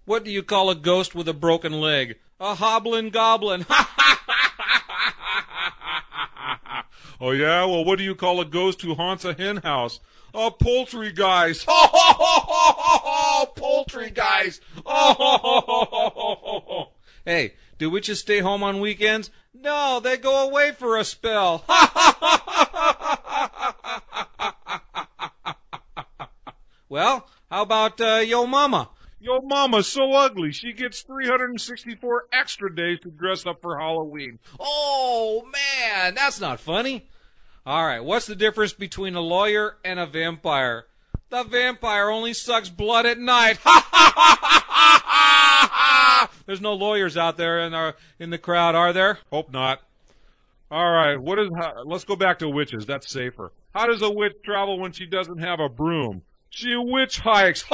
What do you call a ghost with a broken leg? A hoblin' goblin. Oh, yeah? Well, what do you call a ghost who haunts a hen house? A poultrygeist. Poultrygeist. Hey, do witches stay home on weekends? No, they go away for a spell. Well, how about Yo Mama? Yo mama's so ugly, she gets 364 extra days to dress up for Halloween. Oh, man, that's not funny. All right, what's the difference between a lawyer and a vampire? The vampire only sucks blood at night. There's no lawyers out there in the crowd, are there? Hope not. All right, let's go back to witches. That's safer. How does a witch travel when she doesn't have a broom? She witch hikes.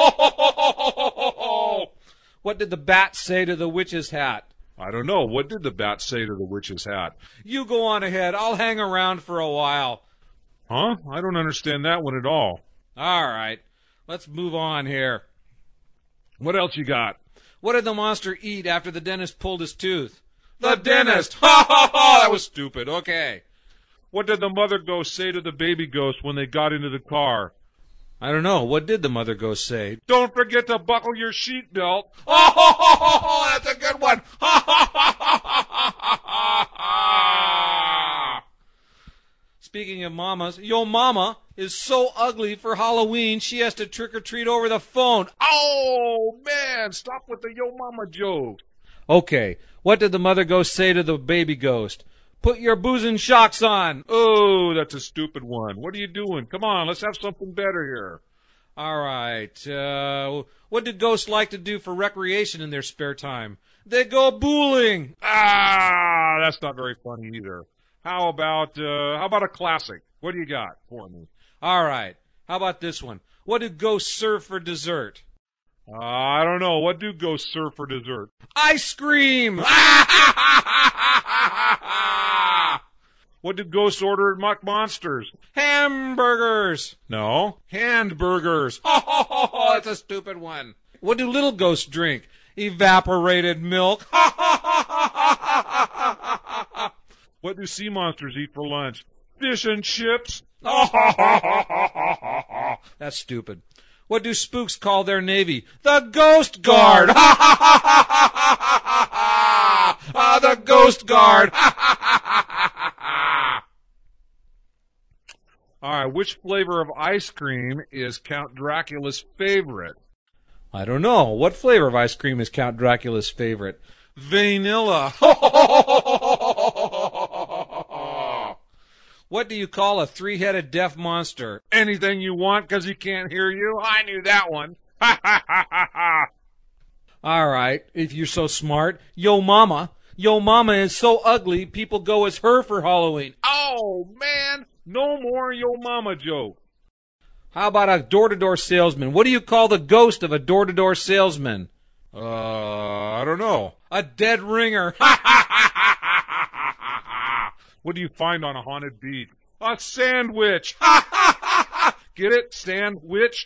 What did the bat say to the witch's hat? I don't know. What did the bat say to the witch's hat? You go on ahead. I'll hang around for a while. Huh? I don't understand that one at all. All right. Let's move on here. What else you got? What did the monster eat after the dentist pulled his tooth? The dentist. That was stupid. Okay. What did the mother ghost say to the baby ghost when they got into the car? I don't know. What did the mother ghost say? Don't forget to buckle your seat belt. That's a good one. Speaking of mamas, Yo Mama is so ugly for Halloween she has to trick-or-treat over the phone. Oh, man, stop with the yo mama joke. Okay, what did the mother ghost say to the baby ghost? Put your boozing shocks on. Oh, that's a stupid one. What are you doing? Come on, let's have something better here. All right, what do ghosts like to do for recreation in their spare time? They go bowling. Ah, that's not very funny either. How about a classic? What do you got for me? All right, how about this one? What do ghosts serve for dessert? I don't know. What do ghosts serve for dessert? Ice cream! What do ghosts order at Muck Monsters? Hamburgers! No. Handburgers. That's a stupid one. What do little ghosts drink? Evaporated milk. What do sea monsters eat for lunch? Fish and chips. That's stupid. What do spooks call their navy? The Ghost Guard! The Ghost Guard! All right, which flavor of ice cream is Count Dracula's favorite? I don't know. What flavor of ice cream is Count Dracula's favorite? Vanilla. What do you call a three-headed deaf monster? Anything you want because he can't hear you? I knew that one. All right, if you're so smart, Yo Mama. Yo Mama is so ugly, people go as her for Halloween. Oh, man. No more Yo Mama joke. How about a door-to-door salesman? What do you call the ghost of a door-to-door salesman? I don't know. A dead ringer. What do you find on a haunted beach? A sandwich. Get it? Sandwich?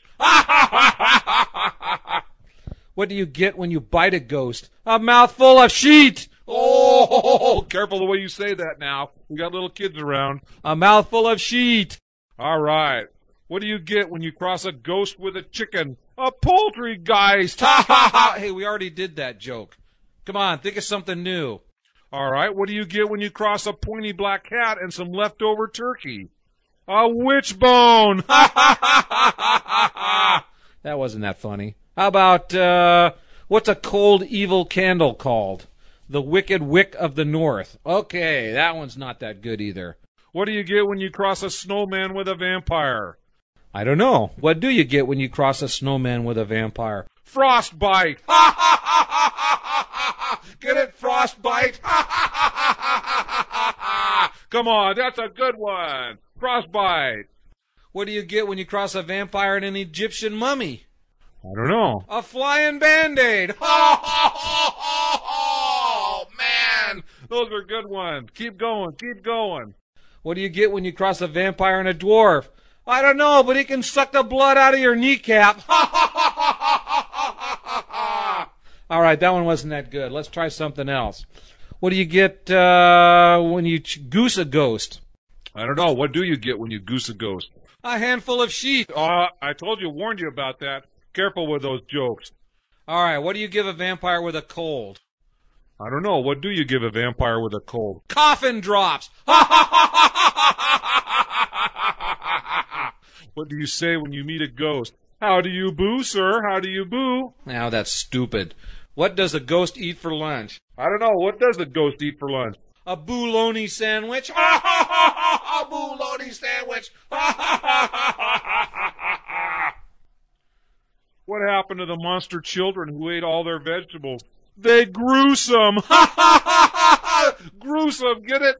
What do you get when you bite a ghost? A mouthful of sheet. Oh, careful the way you say that now. We got little kids around. A mouthful of sheet. All right. What do you get when you cross a ghost with a chicken? A poultrygeist. Hey, we already did that joke. Come on, think of something new. All right. What do you get when you cross a pointy black cat and some leftover turkey? A witchbone. That wasn't that funny. How about, what's a cold, evil candle called? The Wicked Wick of the North. Okay, that one's not that good either. What do you get when you cross a snowman with a vampire? I don't know. What do you get when you cross a snowman with a vampire? Frostbite. Get it, frostbite? Come on, that's a good one. Frostbite. What do you get when you cross a vampire and an Egyptian mummy? I don't know. A flying Band-Aid. Oh, man. Those are good ones. Keep going. Keep going. What do you get when you cross a vampire and a dwarf? I don't know, but he can suck the blood out of your kneecap. All right, that one wasn't that good. Let's try something else. What do you get when you goose a ghost? I don't know. What do you get when you goose a ghost? A handful of sheep. I warned you about that. Careful with those jokes. All right, what do you give a vampire with a cold? I don't know. What do you give a vampire with a cold? Coffin drops. What do you say when you meet a ghost? How do you boo, sir? How do you boo? Now that's stupid. What does a ghost eat for lunch? I don't know. What does a ghost eat for lunch? A bouloni sandwich. A bouloni sandwich. What happened to the monster children who ate all their vegetables? They grew some. Grew some, get it?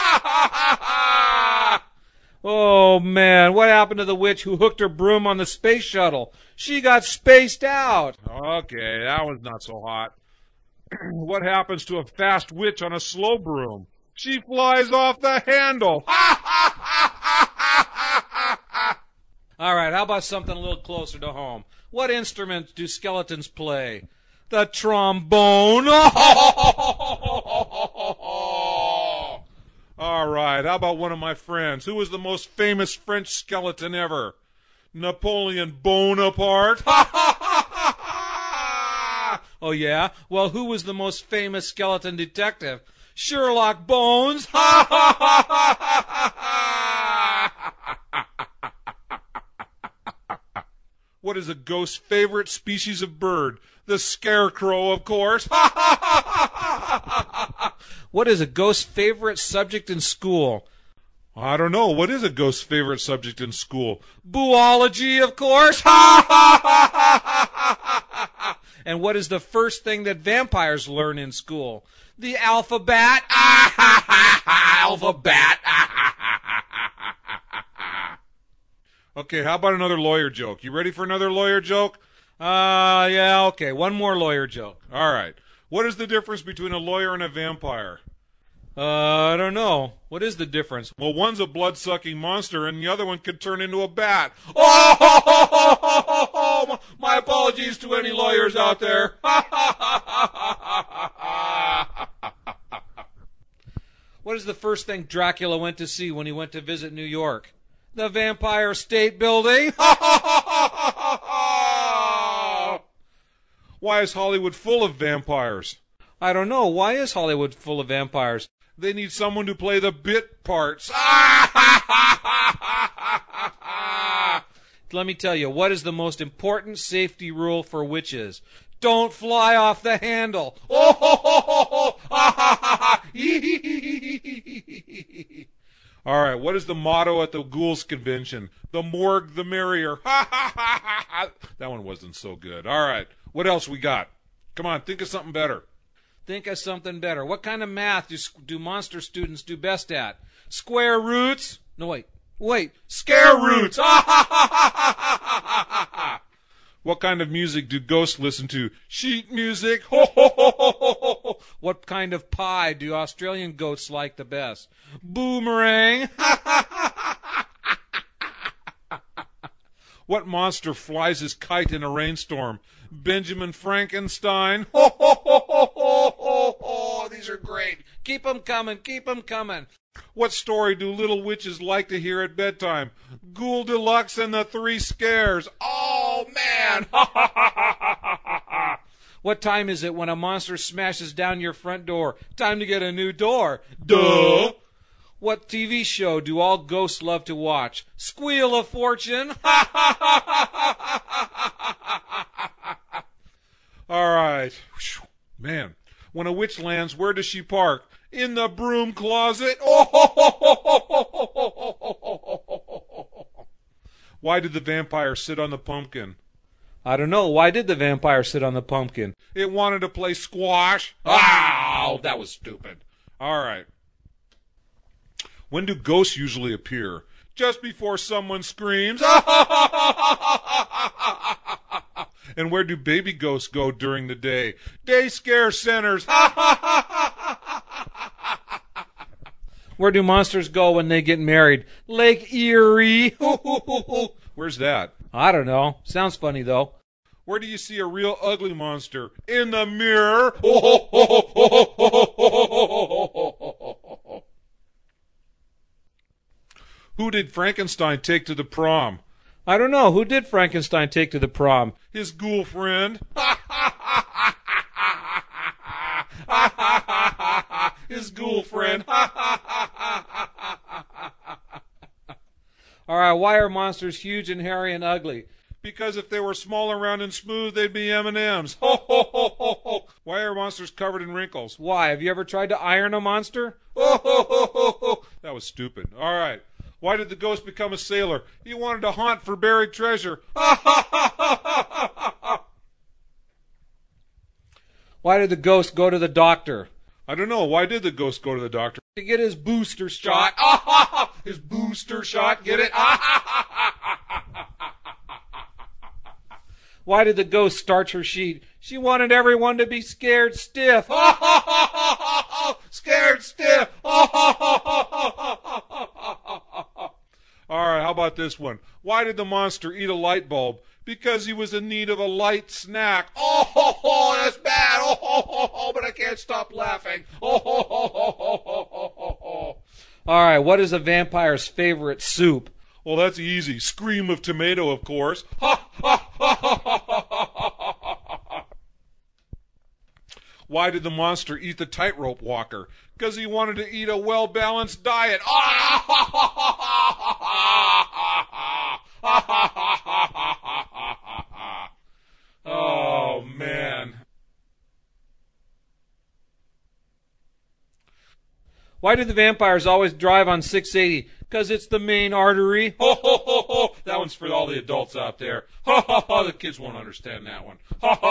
Oh, man, what happened to the witch who hooked her broom on the space shuttle? She got spaced out. Okay, that one's not so hot. What happens to a fast witch on a slow broom? She flies off the handle. All right, how about something a little closer to home? What instruments do skeletons play? The trombone. All right, how about one of my friends? Who was the most famous French skeleton ever? Napoleon Bonaparte. Oh, yeah? Well, who was the most famous skeleton detective? Sherlock Bones. What is a ghost's favorite species of bird? The scarecrow, of course. What is a ghost's favorite subject in school? I don't know. What is a ghost's favorite subject in school? Boology, of course. And what is the first thing that vampires learn in school? The alphabet. Alphabet. Okay, how about another lawyer joke? You ready for another lawyer joke? Yeah, okay. One more lawyer joke. All right. What is the difference between a lawyer and a vampire? I don't know. What is the difference? Well, one's a blood-sucking monster, and the other one can turn into a bat. Oh, my apologies to any lawyers out there. What is the first thing Dracula went to see when he went to visit New York? The Vampire State Building. Why is Hollywood full of vampires? I don't know. Why is Hollywood full of vampires? They need someone to play the bit parts. Let me tell you, what is the most important safety rule for witches? Don't fly off the handle. All right, what is the motto at the Ghouls Convention? The morgue, the merrier. That one wasn't so good. All right, what else we got? Come on, think of something better. Think of something better. What kind of math do monster students do best at? Square roots? No, wait. Scare roots! What kind of music do ghosts listen to? Sheet music. What kind of pie do Australian goats like the best? Boomerang. What monster flies his kite in a rainstorm? Benjamin Frankenstein. These are great. Keep 'em coming. Keep 'em coming. What story do little witches like to hear at bedtime? Ghoul Deluxe and the Three Scares. Oh, man. What time is it when a monster smashes down your front door? Time to get a new door. Duh. What TV show do all ghosts love to watch? Squeal of Fortune. All right. Man, when a witch lands, where does she park? In the broom closet. Why did the vampire sit on the pumpkin? I don't know. Why did the vampire sit on the pumpkin? It wanted to play squash. Oh, that was stupid. All right. When do ghosts usually appear? Just before someone screams. And where do baby ghosts go during the day? Day scare centers. Where do monsters go when they get married? Lake Erie. Where's that? I don't know. Sounds funny, though. Where do you see a real ugly monster? In the mirror. Who did Frankenstein take to the prom? I don't know. Who did Frankenstein take to the prom? His ghoul friend. His ghoul friend. All right, why are monsters huge and hairy and ugly? Because if they were small and round and smooth, they'd be M&Ms. Why are monsters covered in wrinkles? Why? Have you ever tried to iron a monster? That was stupid. All right. Why did the ghost become a sailor? He wanted to hunt for buried treasure. Why did the ghost go to the doctor? I don't know. Why did the ghost go to the doctor? To get his booster shot. His booster shot. Get it? Why did the ghost starch her sheet? She wanted everyone to be scared stiff. Scared stiff. All right, how about this one? Why did the monster eat a light bulb? Because he was in need of a light snack. Oh, that's bad. Oh, but I can't stop laughing. All right, what is a vampire's favorite soup? Well, that's easy. Scream of tomato, of course. Why did the monster eat the tightrope walker? Because he wanted to eat a well-balanced diet. Oh, man. Why do the vampires always drive on 680? Because it's the main artery. That one's for all the adults out there. The kids won't understand that one.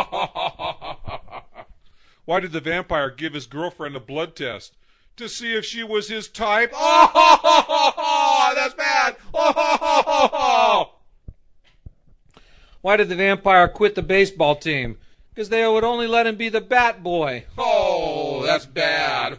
Why did the vampire give his girlfriend a blood test? To see if she was his type. That's bad. Why did the vampire quit the baseball team? Because they would only let him be the bat boy. Oh, that's bad.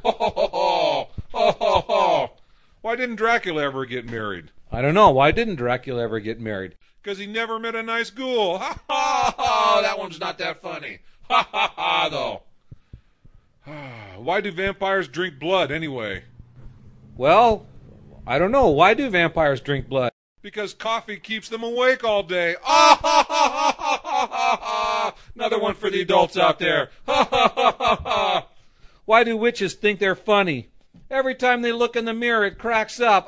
Why didn't Dracula ever get married? I don't know. Why didn't Dracula ever get married? Because he never met a nice ghoul. That one's not that funny. Though. Why do vampires drink blood anyway? Well, I don't know. Why do vampires drink blood? Because coffee keeps them awake all day. Another one for the adults out there. Why do witches think they're funny? Every time they look in the mirror, it cracks up.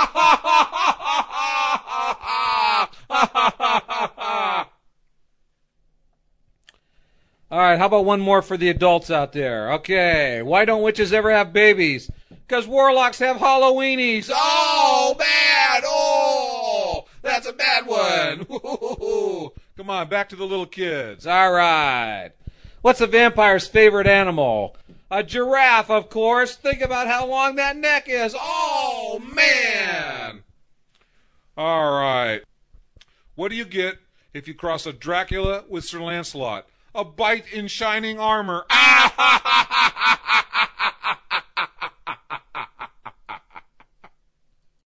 All right, how about one more for the adults out there? Okay, why don't witches ever have babies? Because warlocks have Halloweenies. Oh, bad! Oh, that's a bad one. Come on, back to the little kids. All right. What's a vampire's favorite animal? A giraffe, of course. Think about how long that neck is. Oh, man! All right. What do you get if you cross a Dracula with Sir Lancelot? A bite in shining armor.